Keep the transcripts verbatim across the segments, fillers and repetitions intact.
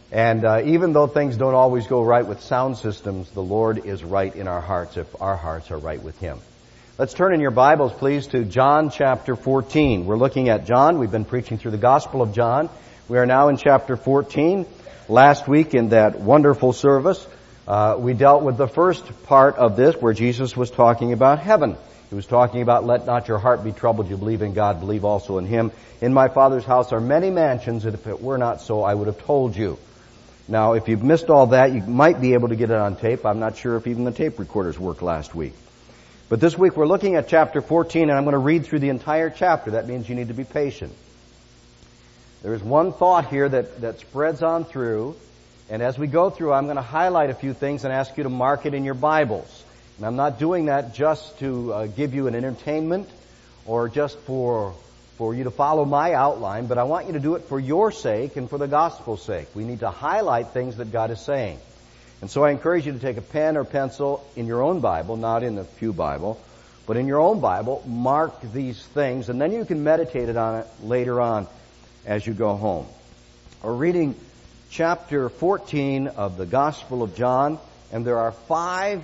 And uh, even though things don't always go right with sound systems, the Lord is right in our hearts if our hearts are right with Him. Let's turn in your Bibles, please, to John chapter fourteen. We're looking at John. We've been preaching through the Gospel of John. We are now in chapter fourteen. Last week in that wonderful service, uh, we dealt with the first part of this where Jesus was talking about heaven. He was talking about, let not your heart be troubled. You believe in God, believe also in Him. In my Father's house are many mansions, and if it were not so, I would have told you. Now, if you've missed all that, you might be able to get it on tape. I'm not sure if even the tape recorders worked last week. But this week we're looking at chapter fourteen, and I'm going to read through the entire chapter. That means you need to be patient. There's one thought here that, that spreads on through, and as we go through, I'm going to highlight a few things and ask you to mark it in your Bibles. And I'm not doing that just to uh, give you an entertainment or just for for you to follow my outline, but I want you to do it for your sake and for the gospel's sake. We need to highlight things that God is saying. And so I encourage you to take a pen or pencil in your own Bible, not in the Pew Bible, but in your own Bible, mark these things, and then you can meditate on it later on as you go home. We're reading chapter fourteen of the Gospel of John, and there are five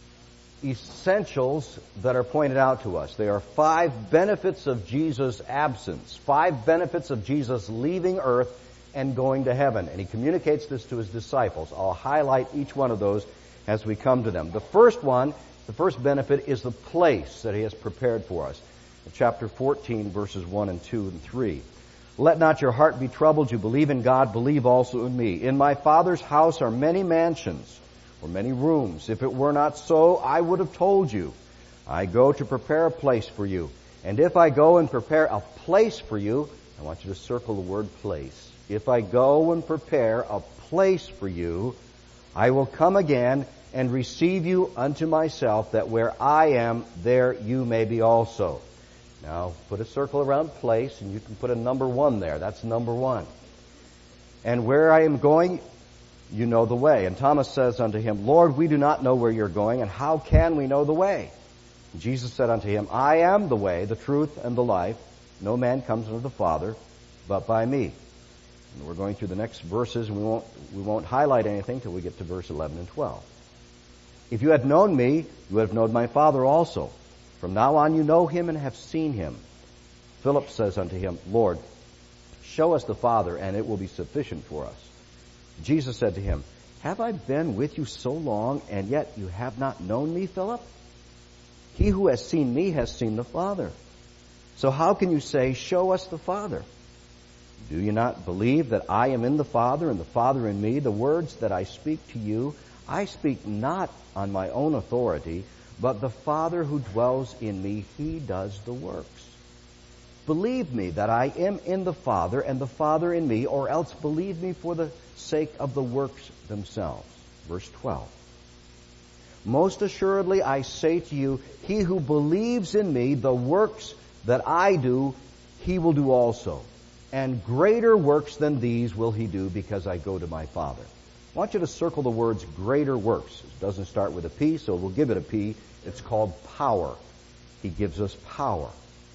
essentials that are pointed out to us. There are five benefits of Jesus' absence, five benefits of Jesus leaving earth and going to heaven. And He communicates this to His disciples. I'll highlight each one of those as we come to them. The first one, the first benefit is the place that He has prepared for us. In chapter fourteen, verses one and two and three. Let not your heart be troubled. You believe in God, believe also in me. In my Father's house are many mansions, or many rooms. If it were not so, I would have told you. I go to prepare a place for you. And if I go and prepare a place for you, I want you to circle the word place. If I go and prepare a place for you, I will come again and receive you unto myself, that where I am, there you may be also. Now, put a circle around place, and you can put a number one there. That's number one. And where I am going, you know the way. And Thomas says unto Him, Lord, we do not know where you're going, and how can we know the way? And Jesus said unto him, I am the way, the truth, and the life. No man comes unto the Father but by me. And we're going through the next verses, and we won't, we won't highlight anything till we get to verse eleven and twelve. If you had known me, you would have known my Father also. From now on you know Him and have seen Him. Philip says unto Him, Lord, show us the Father, and it will be sufficient for us. Jesus said to him, have I been with you so long, and yet you have not known me, Philip? He who has seen me has seen the Father. So how can you say, show us the Father? Do you not believe that I am in the Father, and the Father in me? The words that I speak to you, I speak not on my own authority, but the Father who dwells in me, He does the works. Believe me that I am in the Father, and the Father in me, or else believe me for the sake of the works themselves. Verse twelve. Most assuredly I say to you, he who believes in me, the works that I do, he will do also. And greater works than these will he do, because I go to my Father. I want you to circle the words greater works. It doesn't start with a P, so we'll give it a P. It's called power. He gives us power.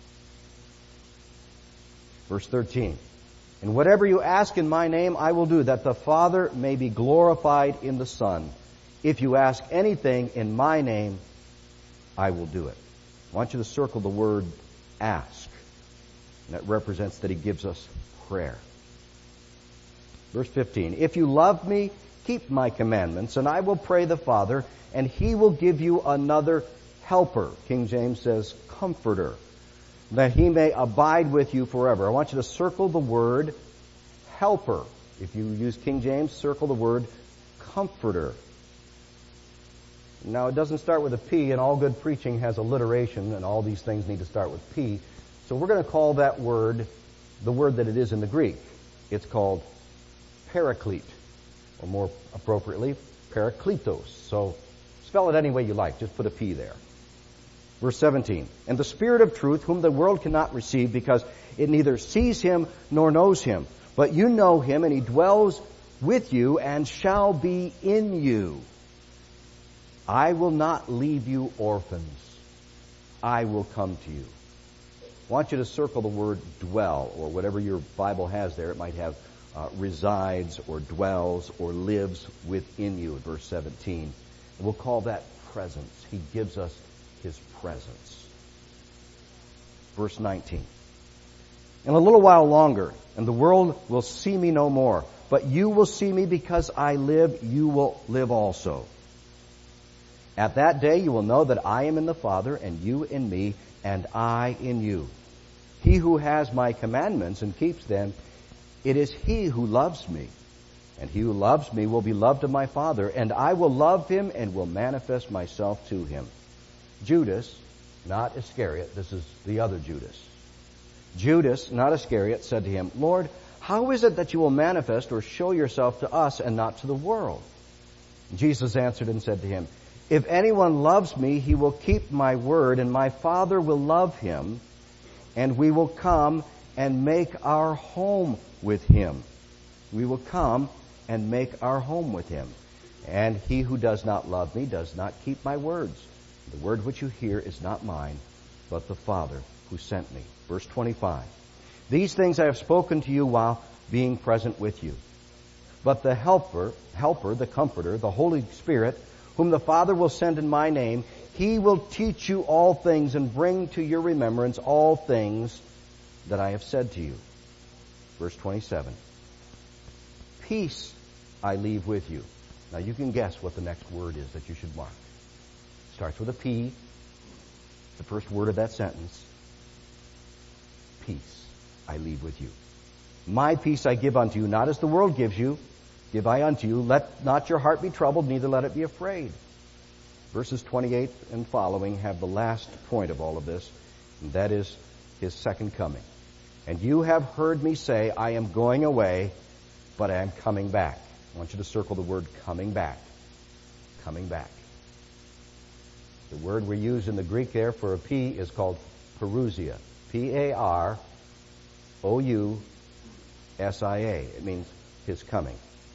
Verse thirteen. And whatever you ask in my name, I will do, that the Father may be glorified in the Son. If you ask anything in my name, I will do it. I want you to circle the word ask. And that represents that He gives us prayer. Verse fifteen. If you love me, keep my commandments, and I will pray the Father, and He will give you another helper. King James says comforter, that He may abide with you forever. I want you to circle the word helper. If you use King James, circle the word comforter. Now, it doesn't start with a P, and all good preaching has alliteration, and all these things need to start with P. So we're going to call that word the word that it is in the Greek. It's called paraclete, or more appropriately, parakletos. So spell it any way you like. Just put a P there. Verse seventeen, and the Spirit of truth, whom the world cannot receive, because it neither sees Him nor knows Him. But you know Him, and He dwells with you and shall be in you. I will not leave you orphans. I will come to you. I want you to circle the word dwell, or whatever your Bible has there. It might have uh, resides or dwells or lives within you, in verse seventeen. And we'll call that presence. He gives us His presence. Verse nineteen. In a little while longer, and the world will see me no more, but you will see me because I live, you will live also. At that day you will know that I am in the Father, and you in me, and I in you. He who has my commandments and keeps them, it is he who loves me. And he who loves me will be loved of my Father, and I will love him and will manifest myself to him. Judas, not Iscariot, this is the other Judas. Judas, not Iscariot, said to him, Lord, how is it that you will manifest or show yourself to us and not to the world? Jesus answered and said to him, if anyone loves me, he will keep my word, and my Father will love him, and we will come and make our home with him. We will come and make our home with him. And he who does not love me does not keep my words. The word which you hear is not mine, but the Father who sent me. Verse twenty-five. These things I have spoken to you while being present with you. But the helper, helper, the comforter, the Holy Spirit, whom the Father will send in my name, he will teach you all things and bring to your remembrance all things that I have said to you. Verse twenty-seven. Peace I leave with you. Now you can guess what the next word is that you should mark. It starts with a P. The first word of that sentence. Peace I leave with you. My peace I give unto you, not as the world gives you, give I unto you. Let not your heart be troubled, neither let it be afraid. Verses twenty-eight and following have the last point of all of this, and that is His second coming. And you have heard me say, I am going away, but I am coming back. I want you to circle the word coming back. Coming back. The word we use in the Greek there for a P is called parousia. P A R O U S I A. It means His coming.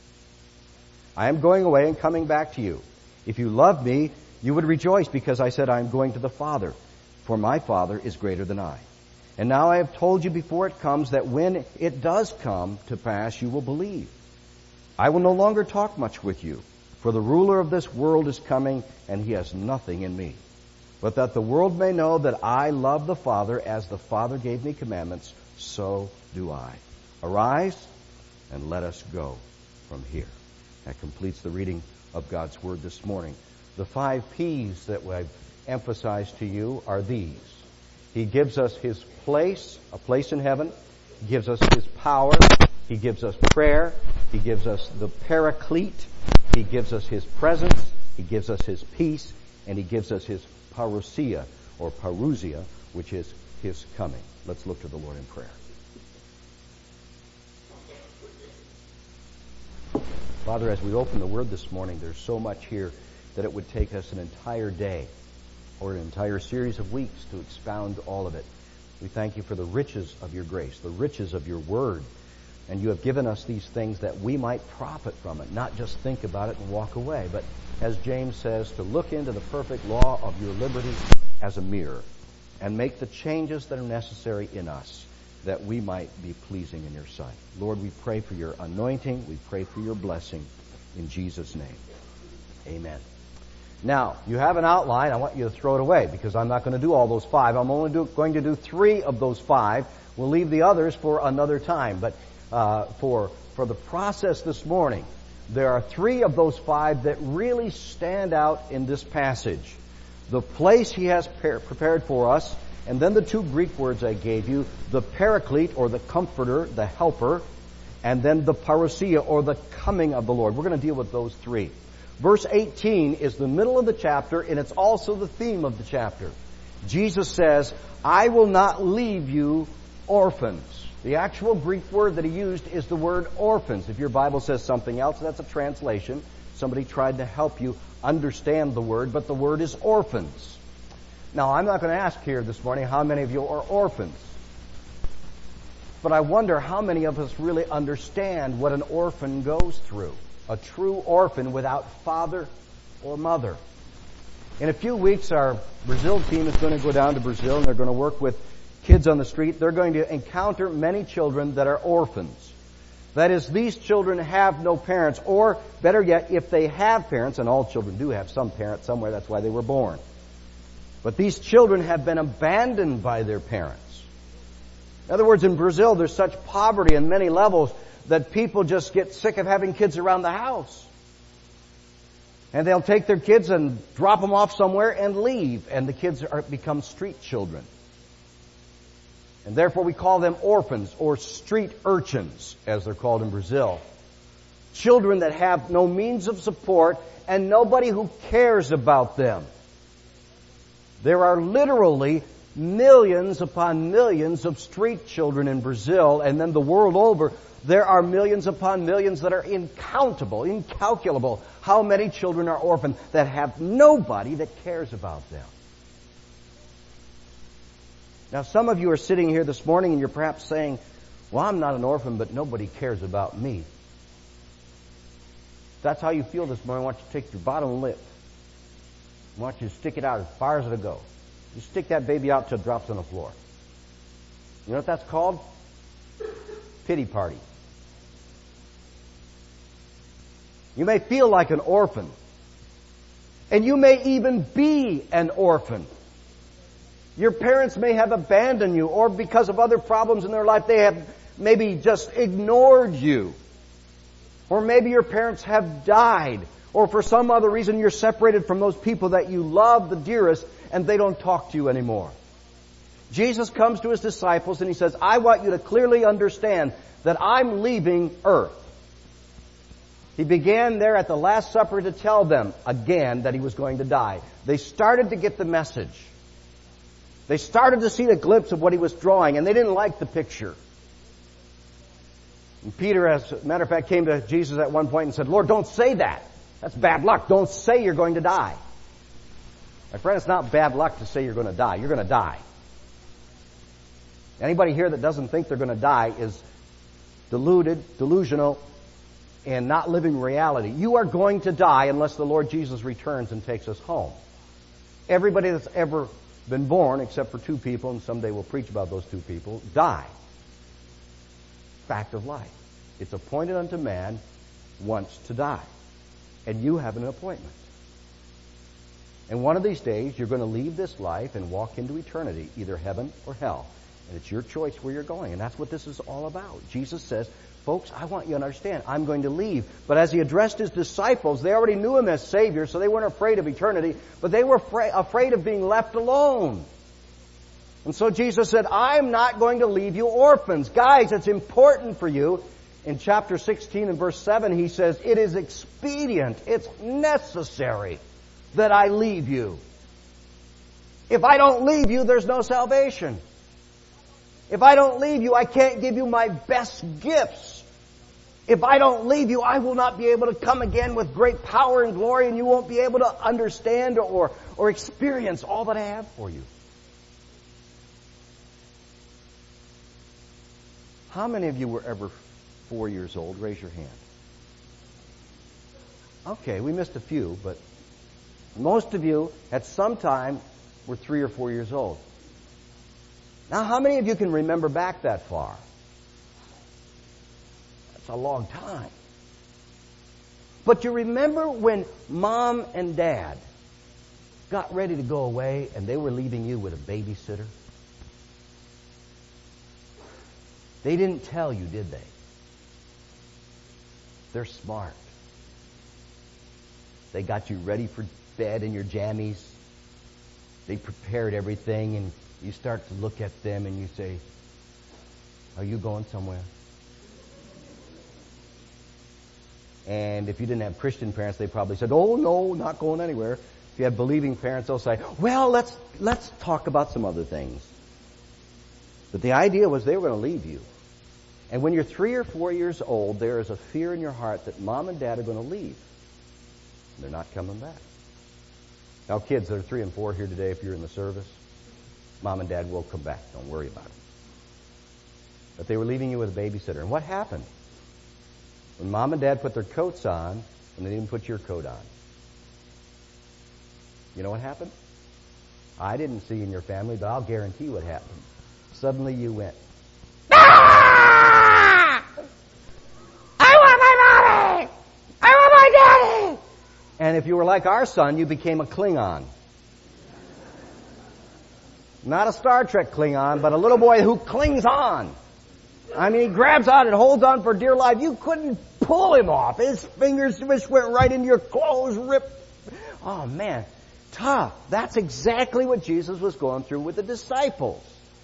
I am going away and coming back to you. If you loved me, you would rejoice because I said I am going to the Father, for my Father is greater than I. And now I have told you before it comes that when it does come to pass, you will believe. I will no longer talk much with you, for the ruler of this world is coming, and he has nothing in me. But that the world may know that I love the Father, as the Father gave me commandments, so do I. Arise, and let us go from here. That completes the reading of God's Word this morning. The five P's that I've emphasized to you are these. He gives us His place, a place in heaven. He gives us His power. He gives us prayer. He gives us the Paraclete. He gives us His presence. He gives us His peace. And He gives us His parousia, or parousia, which is His coming. Let's look to the Lord in prayer. Father, as we open the Word this morning, there's so much here that it would take us an entire day or an entire series of weeks to expound all of it. We thank you for the riches of your grace, the riches of your Word. And you have given us these things that we might profit from it, not just think about it and walk away, but as James says, to look into the perfect law of your liberty as a mirror and make the changes that are necessary in us that we might be pleasing in your sight. Lord, we pray for your anointing. We pray for your blessing in Jesus' name. Amen. Now, you have an outline. I want you to throw it away because I'm not going to do all those five. I'm only do, going to do three of those five. We'll leave the others for another time. But uh, for for the process this morning, there are three of those five that really stand out in this passage. The place He has par- prepared for us, and then the two Greek words I gave you, the Paraclete, or the Comforter, the Helper, and then the Parousia, or the coming of the Lord. We're going to deal with those three. Verse eighteen is the middle of the chapter, and it's also the theme of the chapter. Jesus says, I will not leave you orphans. The actual Greek word that He used is the word orphans. If your Bible says something else, that's a translation. Somebody tried to help you understand the word, but the word is orphans. Now, I'm not going to ask here this morning how many of you are orphans. But I wonder how many of us really understand what an orphan goes through. A true orphan without father or mother. In a few weeks, our Brazil team is going to go down to Brazil, and they're going to work with kids on the street. They're going to encounter many children that are orphans. That is, these children have no parents, or better yet, if they have parents, and all children do have some parent somewhere, that's why they were born. But these children have been abandoned by their parents. In other words, in Brazil, there's such poverty on many levels that people just get sick of having kids around the house. And they'll take their kids and drop them off somewhere and leave, and the kids are, become street children. And therefore we call them orphans or street urchins, as they're called in Brazil. Children that have no means of support and nobody who cares about them. There are literally millions upon millions of street children in Brazil, and then the world over, there are millions upon millions that are incountable, incalculable. How many children are orphaned that have nobody that cares about them? Now, some of you are sitting here this morning and you're perhaps saying, well, I'm not an orphan, but nobody cares about me. If that's how you feel this morning, I want you to take your bottom lip. I want you to stick it out as far as it'll go. You stick that baby out till it drops on the floor. You know what that's called? Pity party. You may feel like an orphan. And you may even be an orphan. Your parents may have abandoned you, or because of other problems in their life, they have maybe just ignored you. Or maybe your parents have died, or for some other reason you're separated from those people that you love the dearest, and they don't talk to you anymore. Jesus comes to His disciples and He says, I want you to clearly understand that I'm leaving earth. He began there at the Last Supper to tell them again that He was going to die. They started to get the message. They started to see the glimpse of what He was drawing, and they didn't like the picture. And Peter, as a matter of fact, came to Jesus at one point and said, Lord, don't say that. That's bad luck. Don't say you're going to die. My friend, it's not bad luck to say you're going to die. You're going to die. Anybody here that doesn't think they're going to die is deluded, delusional, and not living reality. You are going to die unless the Lord Jesus returns and takes us home. Everybody that's ever been born, except for two people, and someday we'll preach about those two people, die. Fact of life. It's appointed unto man once to die. And you have an appointment. And one of these days, you're going to leave this life and walk into eternity, either heaven or hell. And it's your choice where you're going. And that's what this is all about. Jesus says, folks, I want you to understand, I'm going to leave. But as He addressed His disciples, they already knew Him as Savior, so they weren't afraid of eternity, but they were fra- afraid of being left alone. And so Jesus said, I'm not going to leave you orphans. Guys, it's important for you. In chapter sixteen and verse seven, He says, it is expedient, it's necessary that I leave you. If I don't leave you, there's no salvation. If I don't leave you, I can't give you my best gifts. If I don't leave you, I will not be able to come again with great power and glory, and you won't be able to understand or, or experience all that I have for you. How many of you were ever four years old? Raise your hand. Okay, we missed a few, but most of you at some time were three or four years old. Now, how many of you can remember back that far? That's a long time. But you remember when Mom and Dad got ready to go away and they were leaving you with a babysitter? They didn't tell you, did they? They're smart. They got you ready for bed in your jammies. They prepared everything, and you start to look at them and you say, are you going somewhere? And if you didn't have Christian parents, they probably said, oh, no, not going anywhere. If you had believing parents, they'll say, well, let's let's talk about some other things. But the idea was they were going to leave you. And when you're three or four years old, there is a fear in your heart that Mom and Dad are going to leave. They're not coming back. Now, kids that are three and four here today, if you're in the service, Mom and Dad will come back. Don't worry about it. But they were leaving you with a babysitter. And what happened? When Mom and Dad put their coats on, and they didn't put your coat on. You know what happened? I didn't see in your family, but I'll guarantee what happened. Suddenly you went, ah! And if you were like our son, you became a Klingon. Not a Star Trek Klingon, but a little boy who clings on. I mean, he grabs on and holds on for dear life. You couldn't pull him off. His fingers just went right into your clothes, ripped. Oh, man. Tough. That's exactly what Jesus was going through with the disciples.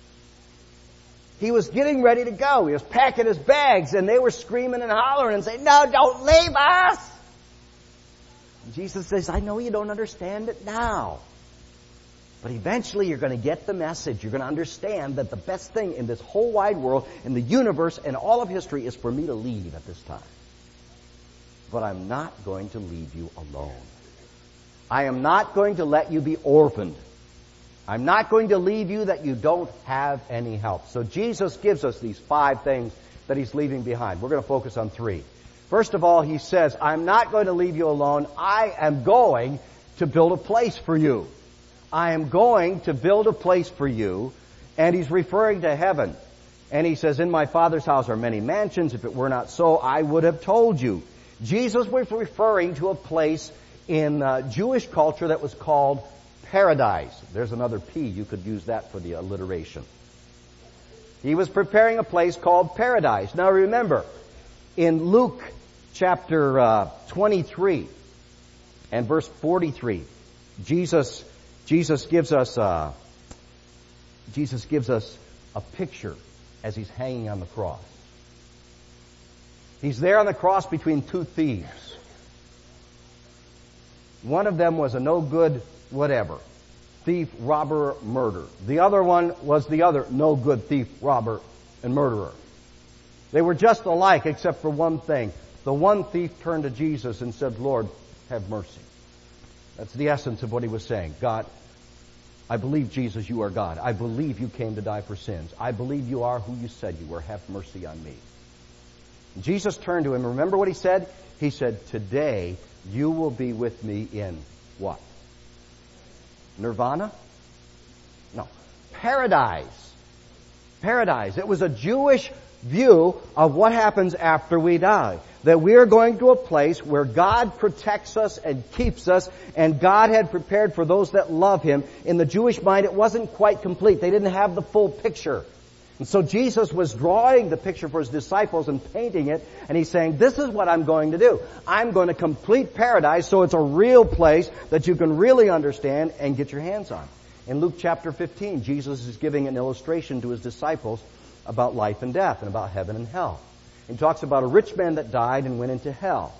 He was getting ready to go. He was packing his bags, and they were screaming and hollering and saying, "No, don't leave us!" And Jesus says, "I know you don't understand it now. But eventually you're going to get the message. You're going to understand that the best thing in this whole wide world, in the universe, and all of history is for me to leave at this time. But I'm not going to leave you alone. I am not going to let you be orphaned. I'm not going to leave you that you don't have any help." So Jesus gives us these five things that He's leaving behind. We're going to focus on three. First of all, He says, "I'm not going to leave you alone. I am going to build a place for you. I am going to build a place for you." And He's referring to heaven. And He says, "In my Father's house are many mansions. If it were not so, I would have told you." Jesus was referring to a place in uh, Jewish culture that was called paradise. There's another P. You could use that for the alliteration. He was preparing a place called paradise. Now remember, in Luke chapter uh, twenty-three and verse forty-three, Jesus Jesus gives us uh, Jesus gives us a picture as He's hanging on the cross. He's there on the cross between two thieves. One of them was a no good whatever, thief, robber, murderer. The other one was the other no good thief, robber, and murderer. They were just alike except for one thing. The one thief turned to Jesus and said, "Lord, have mercy." That's the essence of what he was saying. God, I believe, Jesus, you are God. I believe you came to die for sins. I believe you are who you said you were. Have mercy on me. And Jesus turned to him. Remember what he said? He said, "Today you will be with me in" what? Nirvana? No. Paradise. Paradise. It was a Jewish view of what happens after we die. That we are going to a place where God protects us and keeps us, and God had prepared for those that love Him. In the Jewish mind, it wasn't quite complete. They didn't have the full picture. And so Jesus was drawing the picture for His disciples and painting it, and He's saying, this is what I'm going to do. I'm going to complete paradise so it's a real place that you can really understand and get your hands on. In Luke chapter fifteen, Jesus is giving an illustration to His disciples about life and death and about heaven and hell. He talks about a rich man that died and went into hell.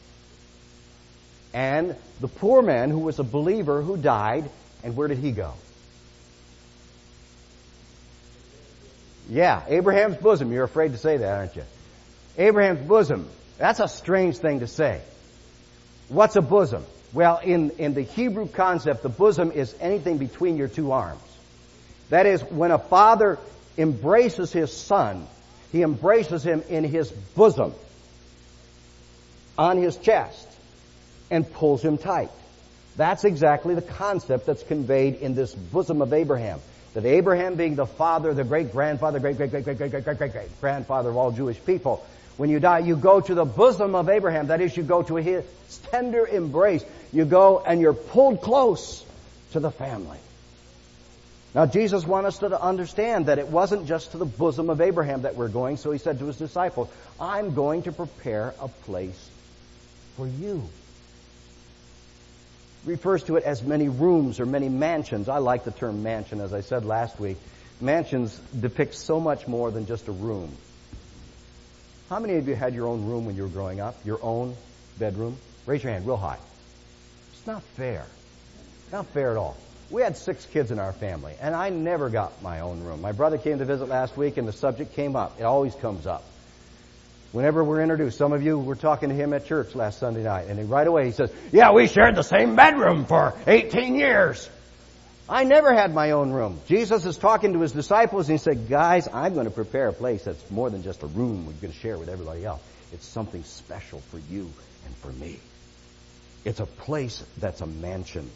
And the poor man who was a believer who died, and where did he go? Yeah, Abraham's bosom. You're afraid to say that, aren't you? Abraham's bosom. That's a strange thing to say. What's a bosom? Well, in, in the Hebrew concept, the bosom is anything between your two arms. That is, when a father embraces his son, he embraces him in his bosom, on his chest, and pulls him tight. That's exactly the concept that's conveyed in this bosom of Abraham. That Abraham, being the father, the great-grandfather, great-great-great-great-great-great-great-grandfather of all Jewish people, when you die, you go to the bosom of Abraham. That is, you go to his tender embrace. You go and you're pulled close to the family. Now, Jesus wants us to understand that it wasn't just to the bosom of Abraham that we're going, so He said to His disciples, I'm going to prepare a place for you. Refers to it as many rooms or many mansions. I like the term mansion, as I said last week. Mansions depict so much more than just a room. How many of you had your own room when you were growing up? Your own bedroom? Raise your hand real high. It's not fair. Not fair at all. We had six kids in our family, and I never got my own room. My brother came to visit last week, and the subject came up. It always comes up. Whenever we're introduced, some of you were talking to him at church last Sunday night, and he, right away he says, yeah, we shared the same bedroom for eighteen years. I never had my own room. Jesus is talking to His disciples, and He said, guys, I'm going to prepare a place that's more than just a room we're going to share with everybody else. It's something special for you and for me. It's a place that's a mansion.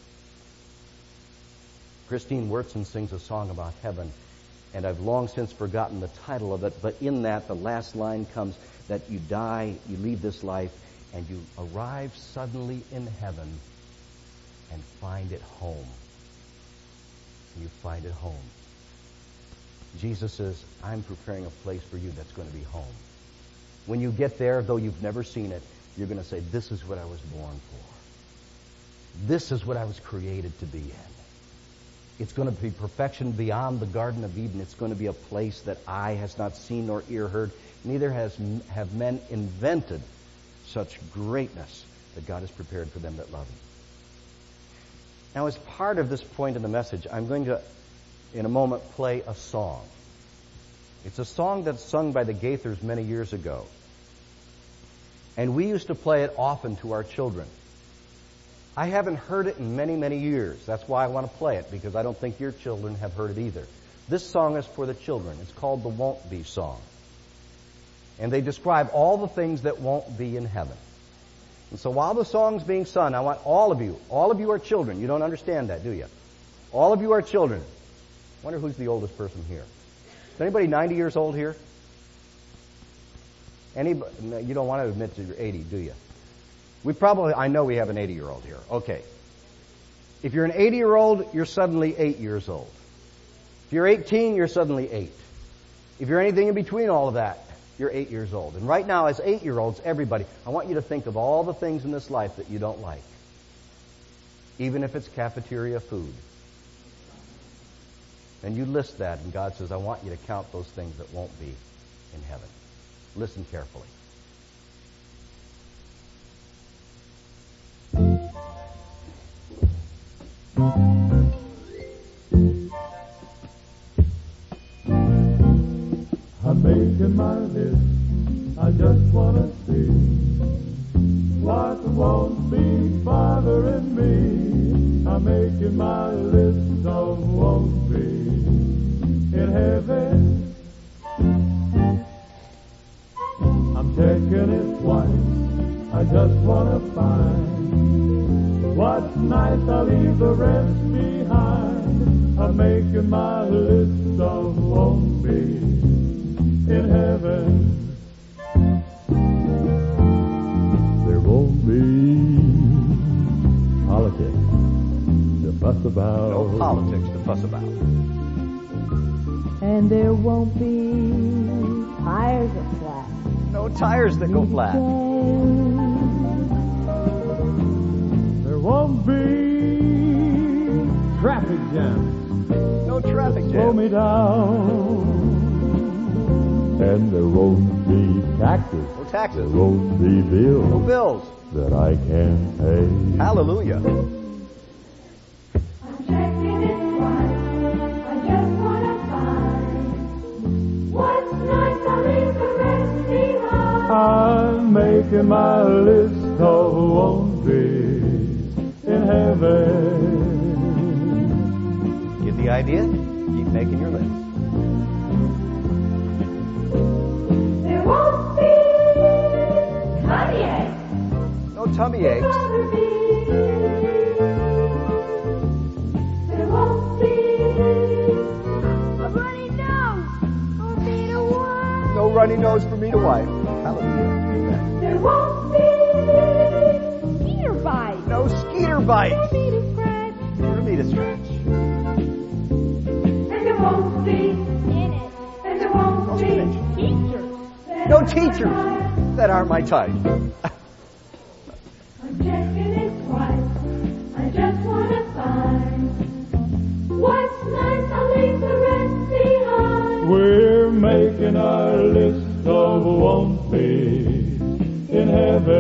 Christine Wurtzen sings a song about heaven, and I've long since forgotten the title of it, but in that, the last line comes that you die, you leave this life, and you arrive suddenly in heaven and find it home. You find it home. Jesus says, I'm preparing a place for you that's going to be home. When you get there, though you've never seen it, you're going to say, this is what I was born for. This is what I was created to be in. It's going to be perfection beyond the Garden of Eden. It's going to be a place that eye has not seen nor ear heard. Neither has have men invented such greatness that God has prepared for them that love Him. Now, as part of this point in the message, I'm going to, in a moment, play a song. It's a song that's sung by the Gaithers many years ago. And we used to play it often to our children. I haven't heard it in many, many years. That's why I want to play it, because I don't think your children have heard it either. This song is for the children. It's called the Won't Be Song. And they describe all the things that won't be in heaven. And so while the song's being sung, I want all of you, all of you are children. You don't understand that, do you? All of you are children. I wonder who's the oldest person here. Is anybody ninety years old here? Anybody? You don't want to admit that you're eighty, do you? We probably, I know we have an eighty-year-old here. Okay. If you're an eighty-year-old, you're suddenly eight years old. If you're eighteen, you're suddenly eight. If you're anything in between all of that, you're eight years old. And right now, as eight-year-olds, everybody, I want you to think of all the things in this life that you don't like. Even if it's cafeteria food. And you list that, and God says, I want you to count those things that won't be in heaven. Listen carefully. I'm making my list. I just want to see what won't be bothering me. I'm making my list of won't be in heaven. I'm checking it twice. I just want to find what's nice. I'll leave the rest behind. I'm making my list of won't be in heaven. There won't be politics to fuss about. No politics to fuss about. And there won't be tires that flat. No tires that go flat. There won't be traffic jams. No traffic jams. Slow me down. And there won't be taxes. No taxes. There won't be bills. No bills. That I can't pay. Hallelujah. I'm checking it twice. I just want to find what's nice. I'll leave the rest behind. I'm making my list of won't be in heaven. Get the idea? Keep making your list. There won't be tummy aches. No tummy aches. Bother me. There won't be a runny nose for me to wipe. No runny nose for me to wipe. Hallelujah. Amen. There won't be skeeter bites. No skeeter bites For me to scratch. for me to scratch. And there won't be in it. And there won't be teachers. No teachers that aren't my type. I'm checking it twice. I just want to find what's nice. I'll leave the rest behind. We're making our list of won't be in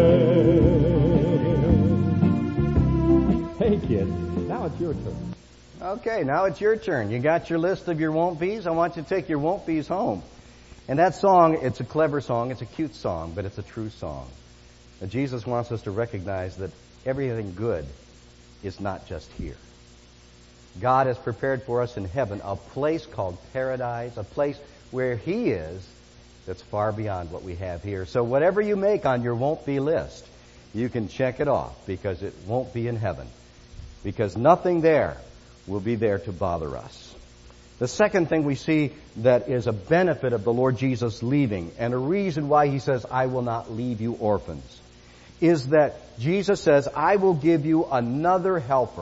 heaven. Hey kids, now it's your turn. Okay, now it's your turn. You got your list of your won't be's. I want you to take your won't be's home. And that song, it's a clever song, it's a cute song, but it's a true song. And Jesus wants us to recognize that everything good is not just here. God has prepared for us in heaven a place called paradise, a place where He is that's far beyond what we have here. So whatever you make on your won't be list, you can check it off because it won't be in heaven. Because nothing there will be there to bother us. The second thing we see that is a benefit of the Lord Jesus leaving, and a reason why He says, I will not leave you orphans, is that Jesus says, I will give you another helper.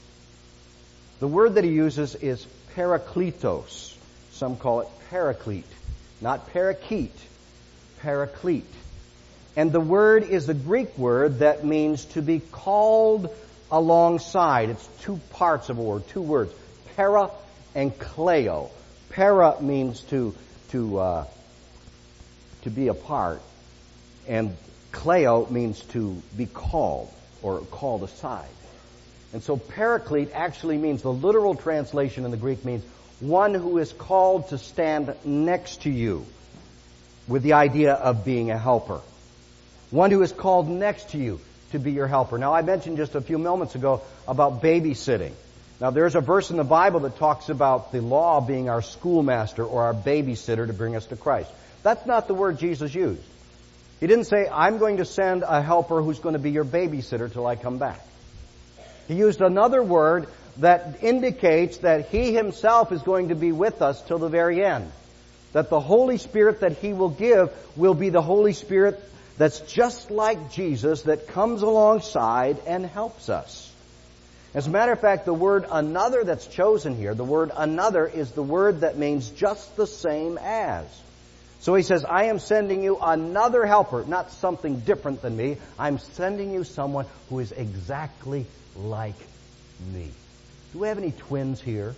The word that he uses is parakletos. Some call it paraclete. Not parakeet, paraclete. And the word is the Greek word that means to be called alongside. It's two parts of a word, two words. Para and kleo. Para means to to uh, to be apart, and kleo means to be called or called aside. And so paraclete actually means, the literal translation in the Greek means one who is called to stand next to you, with the idea of being a helper. One who is called next to you to be your helper. Now, I mentioned just a few moments ago about babysitting. Now, there's a verse in the Bible that talks about the law being our schoolmaster or our babysitter to bring us to Christ. That's not the word Jesus used. He didn't say, I'm going to send a helper who's going to be your babysitter till I come back. He used another word that indicates that He Himself is going to be with us till the very end. That the Holy Spirit that He will give will be the Holy Spirit that's just like Jesus, that comes alongside and helps us. As a matter of fact, the word another that's chosen here, the word another is the word that means just the same as. So he says, I am sending you another helper, not something different than me. I'm sending you someone who is exactly like me. Do we have any twins here?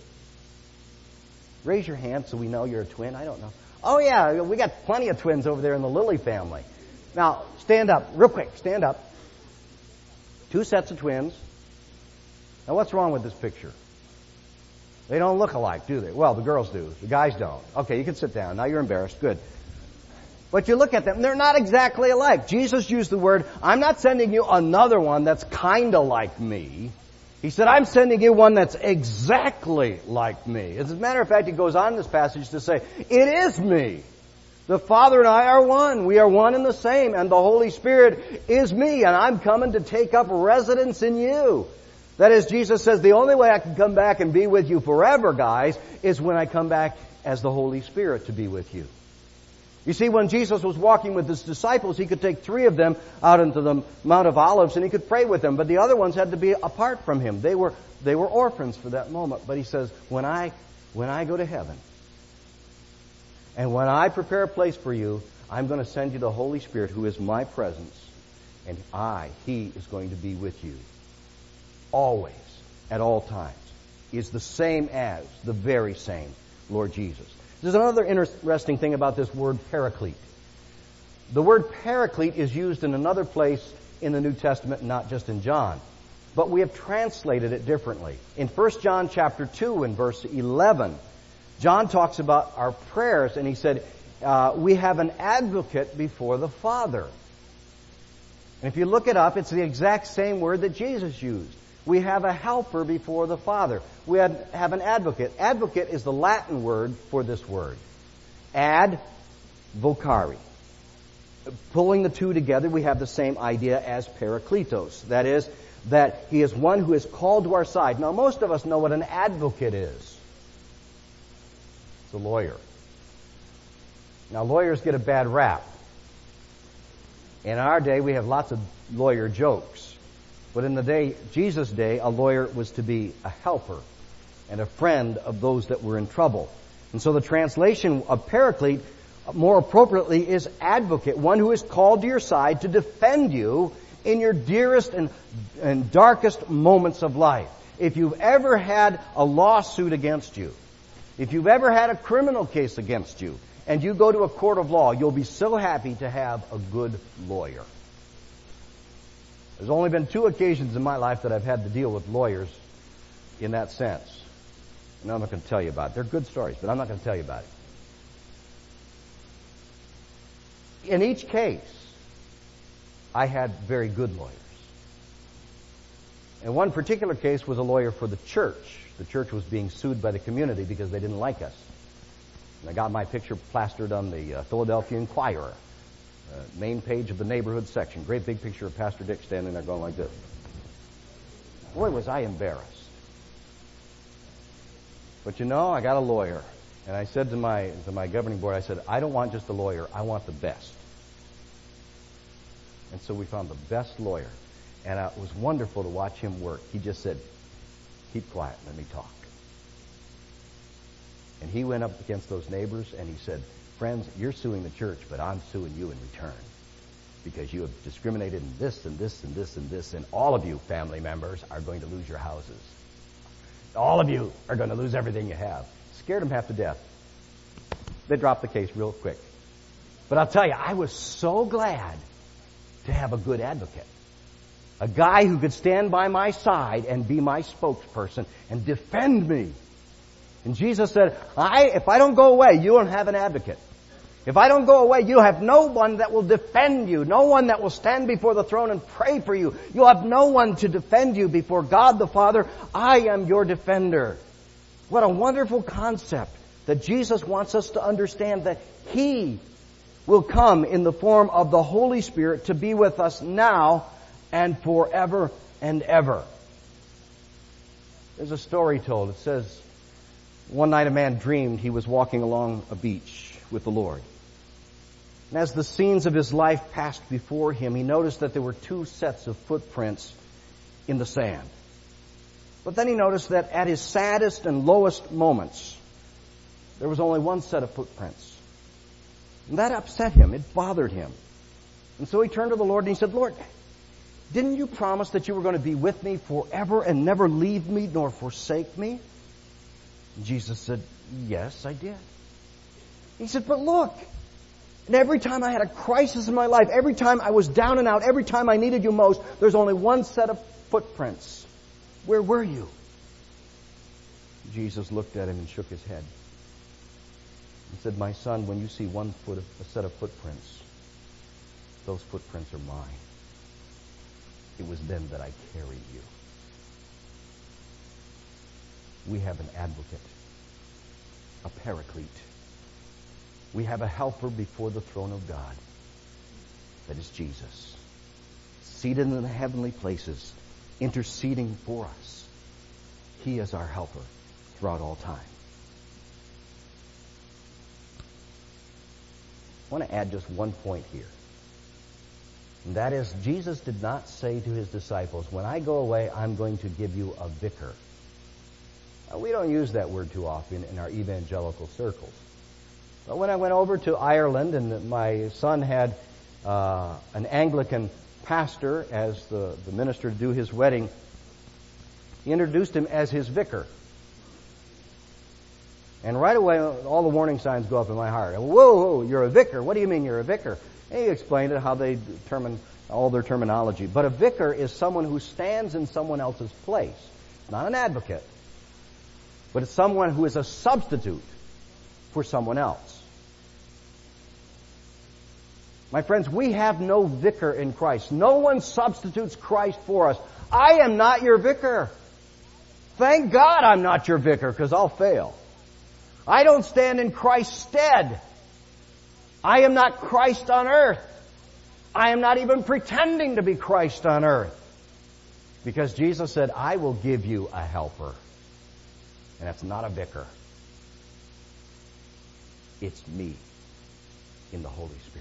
Raise your hand so we know you're a twin. I don't know. Oh yeah, we got plenty of twins over there in the Lilly family. Now, stand up, real quick, stand up. Two sets of twins. Now, what's wrong with this picture? They don't look alike, do they? Well, the girls do. The guys don't. Okay, you can sit down. Now you're embarrassed. Good. But you look at them, they're not exactly alike. Jesus used the word, I'm not sending you another one that's kind of like me. He said, I'm sending you one that's exactly like me. As a matter of fact, he goes on in this passage to say, it is me. The Father and I are one. We are one and the same. And the Holy Spirit is me. And I'm coming to take up residence in you. That is, Jesus says, the only way I can come back and be with you forever, guys, is when I come back as the Holy Spirit to be with you. You see, when Jesus was walking with His disciples, He could take three of them out into the Mount of Olives and He could pray with them. But the other ones had to be apart from Him. They were, they were orphans for that moment. But He says, when I, when I go to heaven, and when I prepare a place for you, I'm going to send you the Holy Spirit, who is my presence. And I, He is going to be with you. Always, at all times. He is the same as, the very same, Lord Jesus. There's another interesting thing about this word paraclete. The word paraclete is used in another place in the New Testament, not just in John. But we have translated it differently. In First John chapter two, in verse eleven, John talks about our prayers, and he said, uh, we have an advocate before the Father. And if you look it up, it's the exact same word that Jesus used. We have a helper before the Father. We have, have an advocate. Advocate is the Latin word for this word. Ad vocari. Pulling the two together, we have the same idea as parakletos. That is, that He is one who is called to our side. Now, most of us know what an advocate is. It's a lawyer. Now, lawyers get a bad rap. In our day, we have lots of lawyer jokes. But in the day, Jesus' day, a lawyer was to be a helper and a friend of those that were in trouble. And so the translation of paraclete, more appropriately, is advocate, one who is called to your side to defend you in your dearest and, and darkest moments of life. If you've ever had a lawsuit against you, if you've ever had a criminal case against you, and you go to a court of law, you'll be so happy to have a good lawyer. There's only been two occasions in my life that I've had to deal with lawyers in that sense. And I'm not going to tell you about it. They're good stories, but I'm not going to tell you about it. In each case, I had very good lawyers. And one particular case was a lawyer for the church. The church was being sued by the community because they didn't like us. And I got my picture plastered on the uh, Philadelphia Inquirer. Uh, main page of the neighborhood section. Great big picture of Pastor Dick standing there going like this. Boy, was I embarrassed. But you know, I got a lawyer. And I said to my to my governing board, I said, I don't want just a lawyer, I want the best. And so we found the best lawyer. And uh, it was wonderful to watch him work. He just said, keep quiet, let me talk. And he went up against those neighbors and he said, friends, you're suing the church, but I'm suing you in return. Because you have discriminated in this and this and this and this, and all of you family members are going to lose your houses. All of you are going to lose everything you have. Scared them half to death. They dropped the case real quick. But I'll tell you, I was so glad to have a good advocate. A guy who could stand by my side and be my spokesperson and defend me. And Jesus said, I, if I don't go away, you don't have an advocate. If I don't go away, you have no one that will defend you, no one that will stand before the throne and pray for you. You'll have no one to defend you before God the Father. I am your defender. What a wonderful concept that Jesus wants us to understand, that He will come in the form of the Holy Spirit to be with us now and forever and ever. There's a story told. It says, one night a man dreamed he was walking along a beach with the Lord. And as the scenes of his life passed before him, he noticed that there were two sets of footprints in the sand. But then he noticed that at his saddest and lowest moments, there was only one set of footprints. And that upset him. It bothered him. And so he turned to the Lord and he said, Lord, didn't you promise that you were going to be with me forever and never leave me nor forsake me? And Jesus said, yes, I did. He said, but look, and every time I had a crisis in my life, every time I was down and out, every time I needed you most, there's only one set of footprints. Where were you? Jesus looked at him and shook his head. He said, my son, when you see one foot of, a set of footprints, those footprints are mine. It was then that I carried you. We have an advocate, a paraclete. We have a helper before the throne of God. That is Jesus, seated in the heavenly places, interceding for us. He is our helper throughout all time. I want to add just one point here. And that is, Jesus did not say to his disciples, when I go away, I'm going to give you a vicar. Now, we don't use that word too often in our evangelical circles. But when I went over to Ireland and my son had uh, an Anglican pastor as the, the minister to do his wedding, he introduced him as his vicar. And right away, all the warning signs go up in my heart. Whoa, whoa, you're a vicar. What do you mean you're a vicar? And he explained it, how they determine all their terminology. But a vicar is someone who stands in someone else's place. Not an advocate. But it's someone who is a substitute for someone else. My friends, we have no vicar in Christ. No one substitutes Christ for us. I am not your vicar. Thank God I'm not your vicar, because I'll fail. I don't stand in Christ's stead. I am not Christ on earth. I am not even pretending to be Christ on earth. Because Jesus said, I will give you a helper. And that's not a vicar. It's me in the Holy Spirit.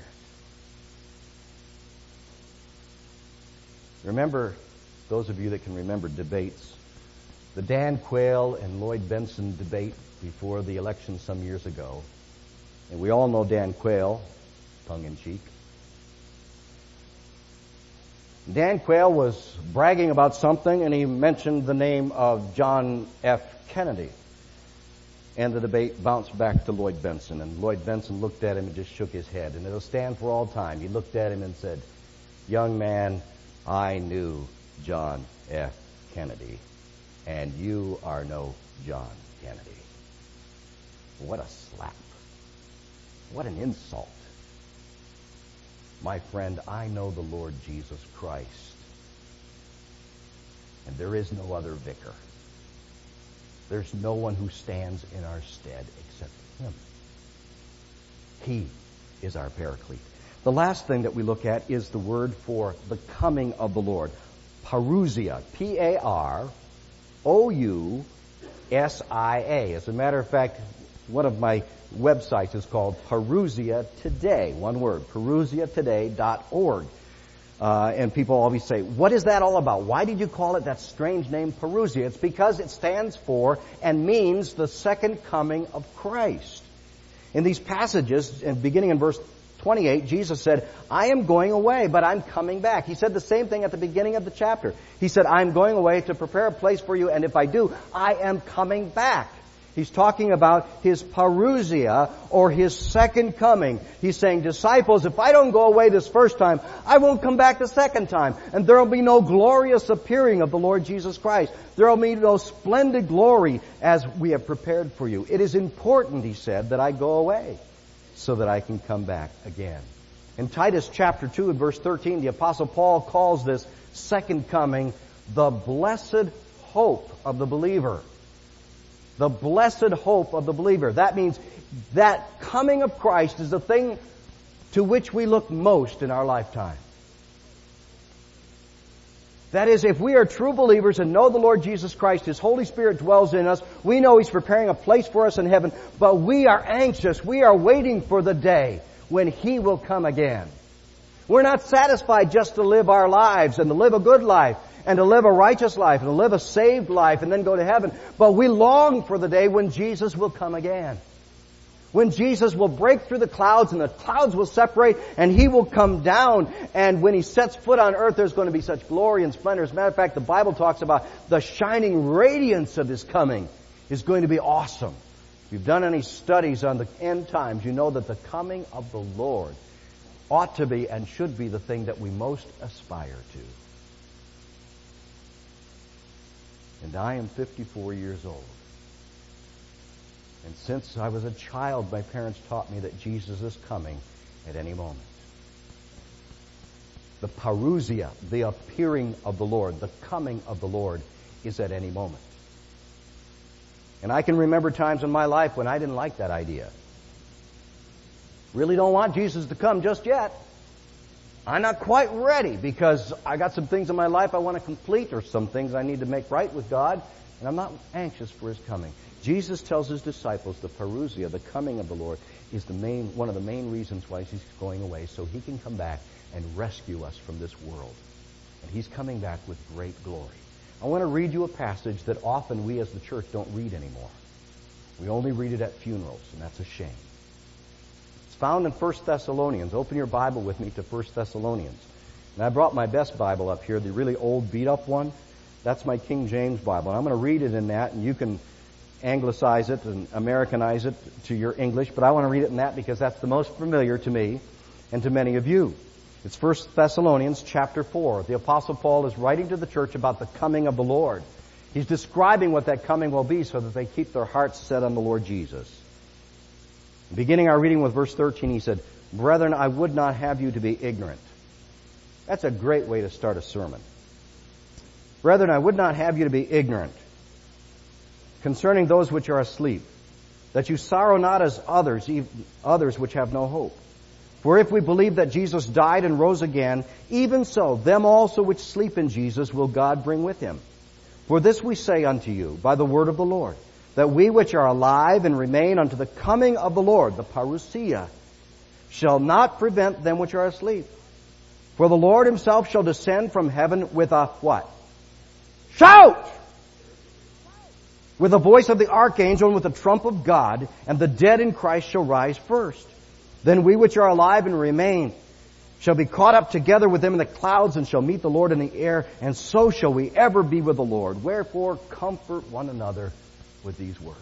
Remember, those of you that can remember debates, the Dan Quayle and Lloyd Bentsen debate before the election some years ago. And we all know Dan Quayle, tongue-in-cheek. Dan Quayle was bragging about something, and he mentioned the name of John F. Kennedy. And the debate bounced back to Lloyd Bentsen, and Lloyd Bentsen looked at him and just shook his head, and it'll stand for all time. He looked at him and said, young man, I knew John F. Kennedy, and you are no John Kennedy. What a slap. What an insult. My friend, I know the Lord Jesus Christ, and there is no other vicar. There's no one who stands in our stead except Him. He is our paraclete. The last thing that we look at is the word for the coming of the Lord. Parousia. P A R O U S I A. As a matter of fact, one of my websites is called Parousia Today. One word, parousia today dot org. Uh, and people always say, what is that all about? Why did you call it that strange name, Parousia? It's because it stands for and means the second coming of Christ. In these passages, and beginning in verse twenty-eight, Jesus said, I am going away, but I'm coming back. He said the same thing at the beginning of the chapter. He said, I'm going away to prepare a place for you, and if I do, I am coming back. He's talking about His parousia, or His second coming. He's saying, disciples, if I don't go away this first time, I won't come back the second time. And there will be no glorious appearing of the Lord Jesus Christ. There will be no splendid glory as we have prepared for you. It is important, He said, that I go away so that I can come back again. In Titus chapter two and verse thirteen, the Apostle Paul calls this second coming the blessed hope of the believer. The blessed hope of the believer. That means that coming of Christ is the thing to which we look most in our lifetime. That is, if we are true believers and know the Lord Jesus Christ, His Holy Spirit dwells in us, we know He's preparing a place for us in heaven, but we are anxious, we are waiting for the day when He will come again. We're not satisfied just to live our lives and to live a good life, and to live a righteous life, and to live a saved life, and then go to heaven. But we long for the day when Jesus will come again. When Jesus will break through the clouds, and the clouds will separate, and He will come down. And when He sets foot on earth, there's going to be such glory and splendor. As a matter of fact, the Bible talks about the shining radiance of His coming is going to be awesome. If you've done any studies on the end times, you know that the coming of the Lord ought to be and should be the thing that we most aspire to. And I am fifty-four years old. And since I was a child, my parents taught me that Jesus is coming at any moment. The parousia, the appearing of the Lord, the coming of the Lord, is at any moment. And I can remember times in my life when I didn't like that idea. Really don't want Jesus to come just yet. I'm not quite ready because I got some things in my life I want to complete, or some things I need to make right with God, and I'm not anxious for His coming. Jesus tells His disciples the parousia, the coming of the Lord, is the main one of the main reasons why He's going away, so He can come back and rescue us from this world. And He's coming back with great glory. I want to read you a passage that often we as the church don't read anymore. We only read it at funerals, and that's a shame. Found in First Thessalonians. Open your Bible with me to First Thessalonians. And I brought my best Bible up here, the really old beat-up one. That's my King James Bible. And I'm going to read it in that, and you can anglicize it and Americanize it to your English, but I want to read it in that because that's the most familiar to me and to many of you. It's First Thessalonians chapter four. The Apostle Paul is writing to the church about the coming of the Lord. He's describing what that coming will be so that they keep their hearts set on the Lord Jesus. Beginning our reading with verse thirteen, he said, Brethren, I would not have you to be ignorant. That's a great way to start a sermon. Brethren, I would not have you to be ignorant concerning those which are asleep, that you sorrow not as others, others which have no hope. For if we believe that Jesus died and rose again, even so, them also which sleep in Jesus will God bring with Him. For this we say unto you by the word of the Lord, that we which are alive and remain unto the coming of the Lord, the parousia, shall not prevent them which are asleep. For the Lord Himself shall descend from heaven with a what? Shout! With the voice of the archangel and with the trump of God, and the dead in Christ shall rise first. Then we which are alive and remain shall be caught up together with them in the clouds and shall meet the Lord in the air, and so shall we ever be with the Lord. Wherefore comfort one another with these words.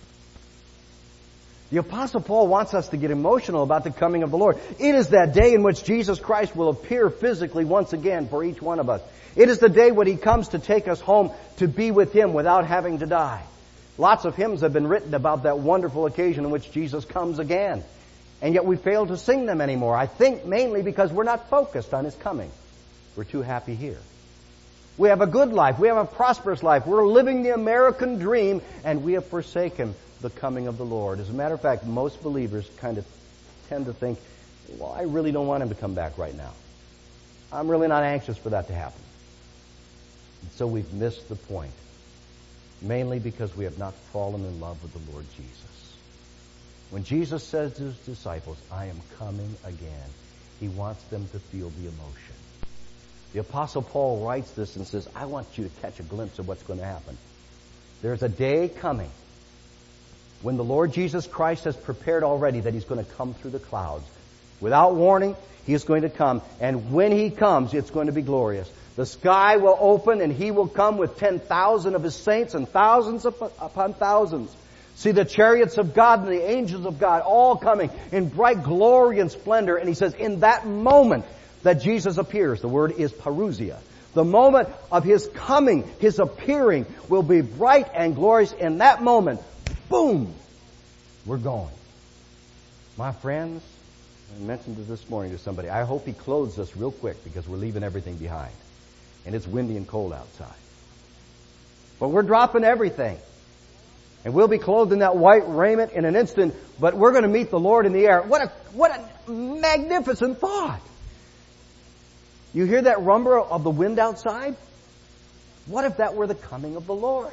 The Apostle Paul wants us to get emotional about the coming of the Lord. It is that day in which Jesus Christ will appear physically once again for each one of us. It is the day when He comes to take us home to be with Him without having to die. Lots of hymns have been written about that wonderful occasion in which Jesus comes again. And yet we fail to sing them anymore. I think mainly because we're not focused on His coming. We're too happy here. We have a good life. We have a prosperous life. We're living the American dream, and we have forsaken the coming of the Lord. As a matter of fact, most believers kind of tend to think, well, I really don't want Him to come back right now. I'm really not anxious for that to happen. And so we've missed the point, mainly because we have not fallen in love with the Lord Jesus. When Jesus says to His disciples, I am coming again, He wants them to feel the emotion. The Apostle Paul writes this and says, I want you to catch a glimpse of what's going to happen. There's a day coming when the Lord Jesus Christ has prepared already that He's going to come through the clouds. Without warning, He is going to come. And when He comes, it's going to be glorious. The sky will open and He will come with ten thousand of His saints and thousands upon thousands. See the chariots of God and the angels of God all coming in bright glory and splendor. And He says, in that moment that Jesus appears, the word is parousia. The moment of His coming, His appearing will be bright and glorious. In that moment, boom, we're going. My friends, I mentioned it this morning to somebody, I hope He clothes us real quick because we're leaving everything behind. And it's windy and cold outside. But we're dropping everything. And we'll be clothed in that white raiment in an instant, but we're going to meet the Lord in the air. What a, what a magnificent thought. You hear that rumble of the wind outside? What if that were the coming of the Lord?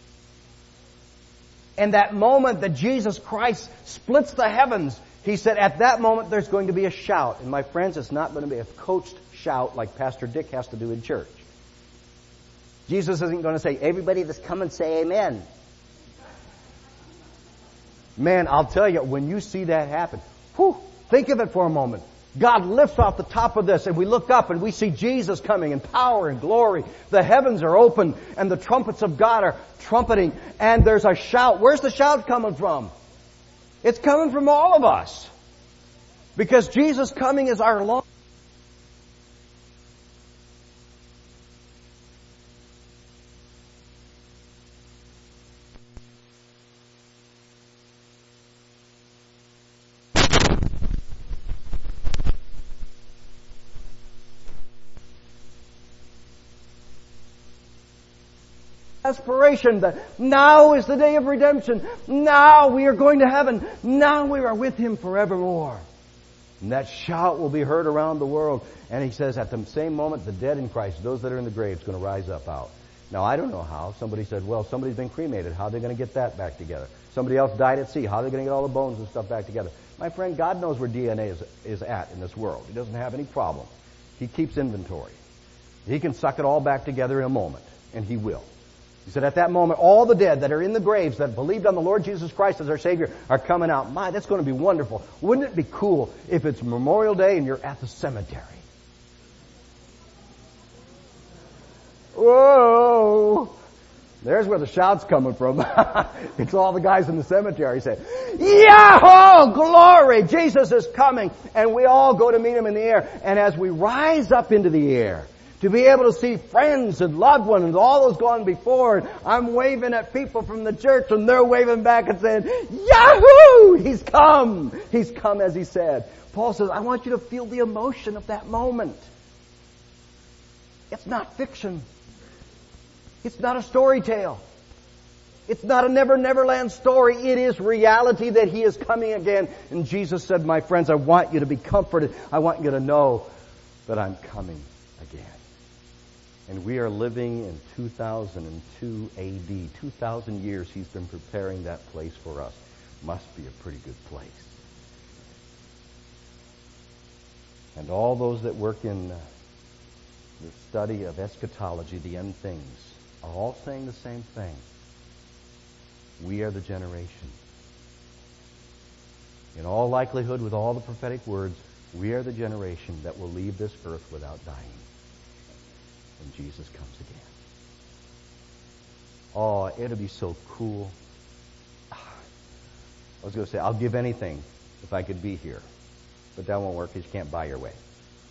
And that moment that Jesus Christ splits the heavens, He said at that moment there's going to be a shout. And my friends, it's not going to be a coached shout like Pastor Dick has to do in church. Jesus isn't going to say, everybody that's coming say amen. Man, I'll tell you, when you see that happen, whew, think of it for a moment. God lifts off the top of this and we look up and we see Jesus coming in power and glory. The heavens are open and the trumpets of God are trumpeting and there's a shout. Where's the shout coming from? It's coming from all of us. Because Jesus' coming is our long aspiration that now is the day of redemption. Now we are going to heaven. Now we are with Him forevermore. And that shout will be heard around the world. And He says at the same moment, the dead in Christ, those that are in the grave, is going to rise up out. Now I don't know how. Somebody said, well, somebody's been cremated. How are they going to get that back together? Somebody else died at sea. How are they going to get all the bones and stuff back together? My friend, God knows where D N A is, is at in this world. He doesn't have any problem. He keeps inventory. He can suck it all back together in a moment. And He will. He said at that moment, all the dead that are in the graves that believed on the Lord Jesus Christ as our Savior are coming out. My, that's going to be wonderful. Wouldn't it be cool if it's Memorial Day and you're at the cemetery? Whoa! There's where the shout's coming from. It's all the guys in the cemetery saying, Yahoo! Glory! Jesus is coming! And we all go to meet Him in the air. And as we rise up into the air, to be able to see friends and loved ones and all those gone before. And I'm waving at people from the church and they're waving back and saying, Yahoo! He's come! He's come as He said. Paul says, I want you to feel the emotion of that moment. It's not fiction. It's not a story tale. It's not a Never Never Land story. It is reality that He is coming again. And Jesus said, my friends, I want you to be comforted. I want you to know that I'm coming again. And we are living in two thousand two A D. two thousand years He's been preparing that place for us. Must be a pretty good place. And all those that work in the study of eschatology, the end things, are all saying the same thing. We are the generation. In all likelihood, with all the prophetic words, we are the generation that will leave this earth without dying. When Jesus comes again. Oh, it'll be so cool. I was going to say, I'll give anything if I could be here. But that won't work because you can't buy your way.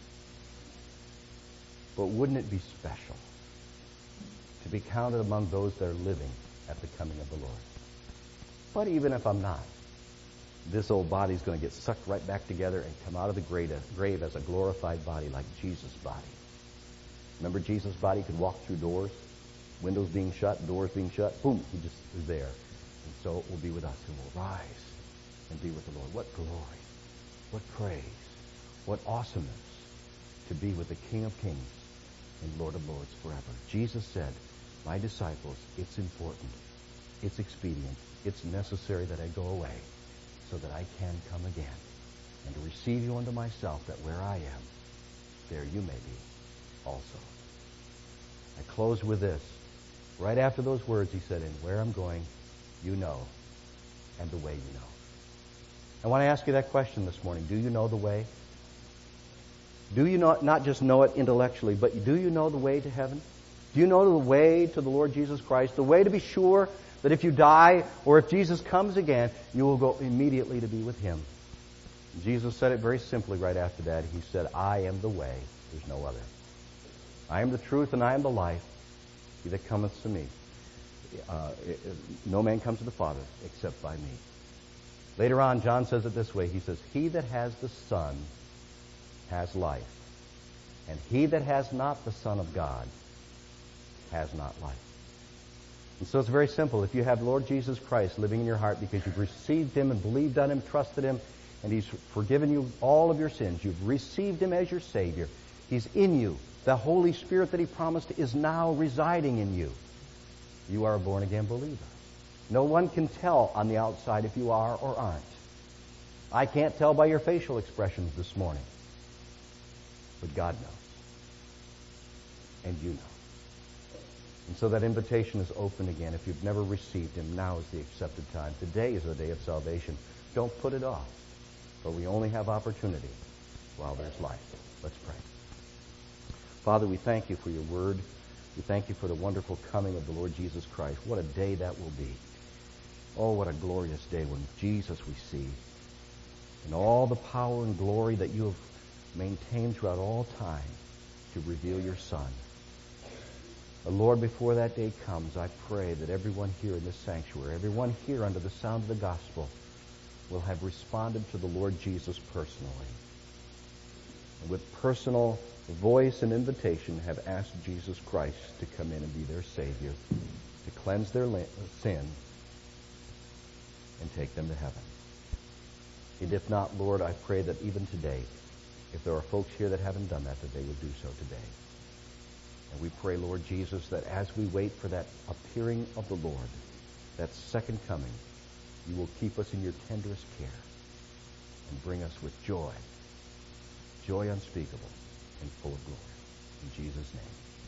But wouldn't it be special to be counted among those that are living at the coming of the Lord? But even if I'm not, this old body's going to get sucked right back together and come out of the grave as a glorified body like Jesus' body. Remember Jesus' body could walk through doors, windows being shut, doors being shut. Boom, He just is there. And so it will be with us, and we'll rise and be with the Lord. What glory, what praise, what awesomeness to be with the King of Kings and Lord of Lords forever. Jesus said, my disciples, it's important, it's expedient, it's necessary that I go away so that I can come again and to receive you unto myself, that where I am, there you may be also. I close with this. Right after those words, he said, and where I'm going, you know, and the way you know. I want to ask you that question this morning. Do you know the way? Do you not, not just know it intellectually, but do you know the way to heaven? Do you know the way to the Lord Jesus Christ? The way to be sure that if you die or if Jesus comes again, you will go immediately to be with Him. Jesus said it very simply right after that. He said, I am the way. There's no other. I am the truth and I am the life. He that cometh to me. Uh, no man comes to the Father except by me. Later on, John says it this way. He says, he that has the Son has life. And he that has not the Son of God has not life. And so it's very simple. If you have Lord Jesus Christ living in your heart because you've received Him and believed on Him, trusted Him, and He's forgiven you all of your sins, you've received Him as your Savior, He's in you. The Holy Spirit that He promised is now residing in you. You are a born-again believer. No one can tell on the outside if you are or aren't. I can't tell by your facial expressions this morning. But God knows. And you know. And so that invitation is open again. If you've never received Him, now is the accepted time. Today is the day of salvation. Don't put it off. For we only have opportunity while there's life. Let's pray. Father, we thank You for Your word. We thank You for the wonderful coming of the Lord Jesus Christ. What a day that will be. Oh, what a glorious day when Jesus we see. And all the power and glory that You have maintained throughout all time to reveal Your Son. But Lord, before that day comes, I pray that everyone here in this sanctuary, everyone here under the sound of the gospel, will have responded to the Lord Jesus personally. And with personal voice and invitation have asked Jesus Christ to come in and be their Savior, to cleanse their sin, and take them to heaven. And if not, Lord, I pray that even today, if there are folks here that haven't done that, that they would do so today. And we pray, Lord Jesus, that as we wait for that appearing of the Lord, that second coming, You will keep us in Your tenderest care and bring us with joy, joy unspeakable and full of glory. In Jesus' name.